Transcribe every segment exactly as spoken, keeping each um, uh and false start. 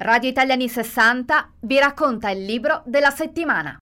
Radio Italiani sessanta vi racconta il libro della settimana.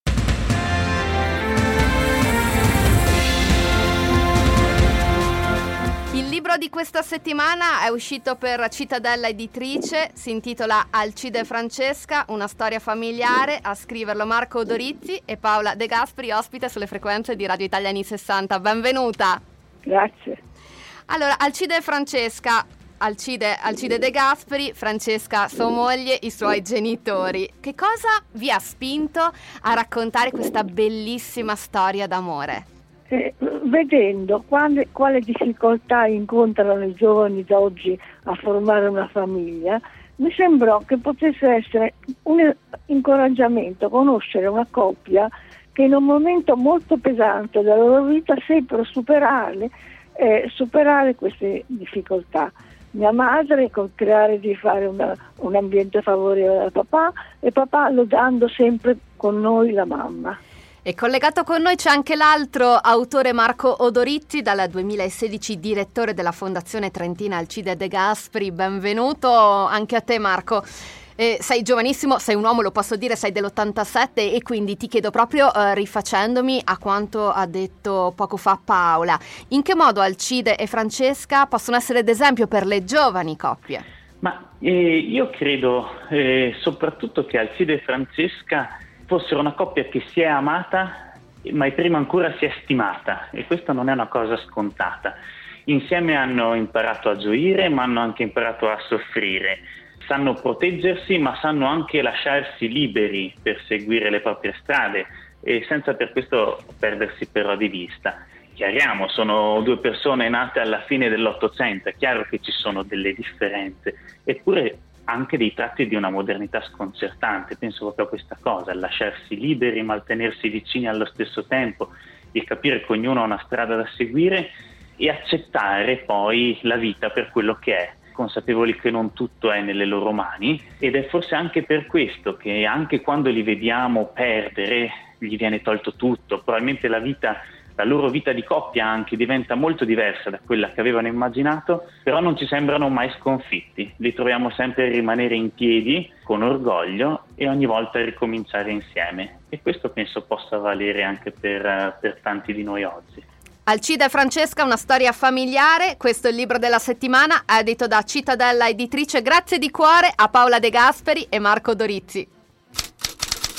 Il libro di questa settimana è uscito per Cittadella Editrice, si intitola Alcide e Francesca, una storia familiare. A scriverlo Marco Dorizzi e Paola De Gasperi, ospite sulle frequenze di Radio Italiani sessanta. Benvenuta. Grazie. Allora, Alcide e Francesca, Alcide, Alcide De Gasperi, Francesca sua moglie, i suoi genitori. Che cosa vi ha spinto a raccontare questa bellissima storia d'amore? Eh, vedendo quale, quale difficoltà incontrano i giovani d'oggi a formare una famiglia, mi sembrò che potesse essere un incoraggiamento conoscere una coppia che in un momento molto pesante della loro vita seppero superarle, eh, superare queste difficoltà. Mia madre col creare di fare una, un ambiente favorevole al papà e papà lodando sempre con noi la mamma. E collegato con noi c'è anche l'altro autore, Marco Odorizzi, dal duemilasedici direttore della Fondazione Trentina Alcide De Gasperi. Benvenuto anche a te, Marco. Eh, sei giovanissimo, sei un uomo, lo posso dire, sei dell'ottantasette, e quindi ti chiedo proprio, eh, rifacendomi a quanto ha detto poco fa Paola, in che modo Alcide e Francesca possono essere d'esempio per le giovani coppie? Ma eh, io credo eh, soprattutto che Alcide e Francesca fossero una coppia che si è amata, ma prima ancora si è stimata, e questa non è una cosa scontata. Insieme hanno imparato a gioire, ma hanno anche imparato a soffrire. Sanno proteggersi, ma sanno anche lasciarsi liberi per seguire le proprie strade, e senza per questo perdersi però di vista. Chiariamo, sono due persone nate alla fine dell'Ottocento, è chiaro che ci sono delle differenze, eppure anche dei tratti di una modernità sconcertante. Penso proprio a questa cosa, lasciarsi liberi ma tenersi vicini allo stesso tempo, e capire che ognuno ha una strada da seguire e accettare poi la vita per quello che è, consapevoli che non tutto è nelle loro mani. Ed è forse anche per questo che anche quando li vediamo perdere, gli viene tolto tutto. Probabilmente la vita, la loro vita di coppia anche diventa molto diversa da quella che avevano immaginato, però non ci sembrano mai sconfitti. Li troviamo sempre a rimanere in piedi con orgoglio e ogni volta a ricominciare insieme, e questo penso possa valere anche per, per tanti di noi oggi. Alcide e Francesca, una storia familiare, questo è il libro della settimana, edito da Cittadella Editrice. Grazie di cuore a Paola De Gasperi e Marco Dorizzi.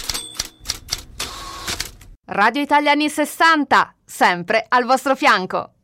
Radio Italiani sessanta, sempre al vostro fianco.